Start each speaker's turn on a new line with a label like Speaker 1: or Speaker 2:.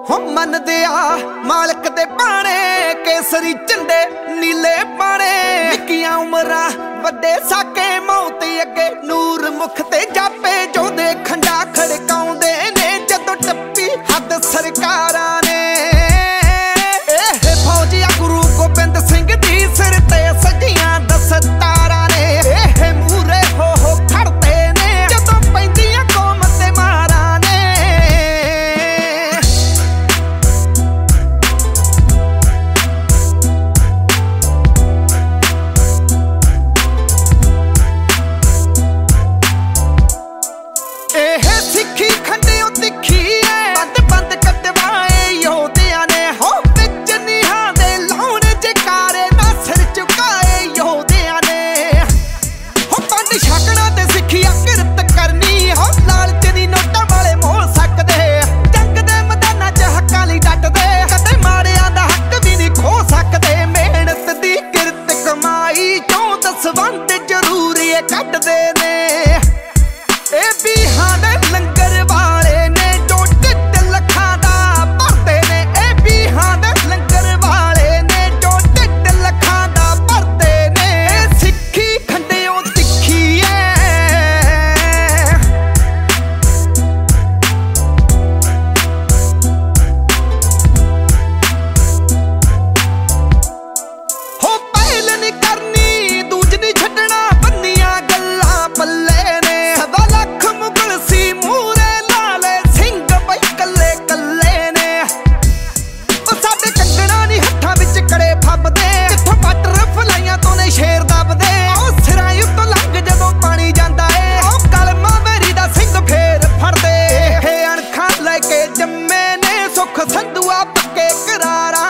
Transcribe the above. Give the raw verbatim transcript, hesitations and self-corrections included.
Speaker 1: हो मन दिया मालक दे पाने केसरी झंडे नीले पाने निक्कियां उमरां वड्डे साके मौत अगे नूर मुख ते जापे जो दे खंडा खड़काउंदे ने जदों टप्पी हद सरकारां ने फौजिया गुरु गोबिंद सिंह दी सिर ते सजियां दस्तारां ने मूरे हो हो खड़ते ने जदों पैंदियां कौम ते मारां ने सिक्खी खंडियों तिखी है बंद बंद कटवाए योधिया ने हो बिच निहां दे लाउण जकारे ना सिर झुकाए योधिया ने हो पंड छकना ते सिक्खिया किरत करनी हो लालच दी नोटां वाले मोल सकदे जंग दे मैदानां च हक्कां लई डटदे कदे माड़ियां दा हक भी नहीं खो सकदे मेहनत दी किरत कमाई चों दसवंध जरूर ये कढदे ने ए बिहां दे लंगर वाले ने जो ढिड लखां दा भरदे ने ए बिहां दे लंगर वाले ने जो ढिड लखां दा भरदे ने सिक्खी खंडियों तिखी है हो पहल नहीं करनी दूज नहीं छड्डना बन्नियां गल्लां पल्ले ने सवा लख मुगल सी मूरे लाले सिंह बई कल्ले कल्ले ने ओ साडे कंगना नहीं हत्थां विच कड़े फबदे कित्थों बटर फलाइयां तो ने शेर दबदे ओ सिरां उत्तों लंघ जदों पानी जांदा ए ओ कलमा मेरी दा सिंह फेर फड़दे ए अणखां ले के जम्मे ने सुख संधुआ पक्के करारां